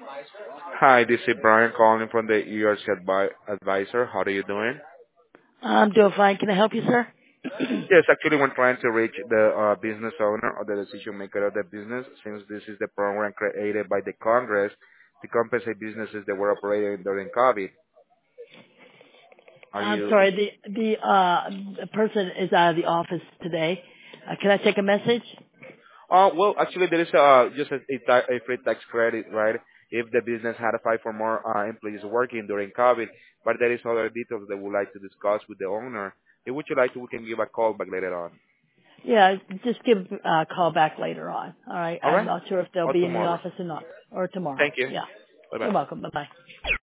Hi, this is Brian calling from the ERC Advisor. How are you doing? I'm doing fine. Can I help you, sir? Yes, actually, we're trying to reach the business owner or the decision maker of the business, since this is the program created by the Congress to compensate businesses that were operating during COVID. Are I'm you? sorry. The person is out of the office today. Can I take a message? Well, actually, there is just a free tax credit, right? If the business had to fight for more employees working during COVID, but there is other details that we would like to discuss with the owner. If would you like to, we can give a call back later on. Yeah, just give a call back later on. All right. All I'm right? not sure if they'll Or be in the tomorrow. office or not, or tomorrow. Thank you. Yeah. Bye bye. You're welcome. Bye bye.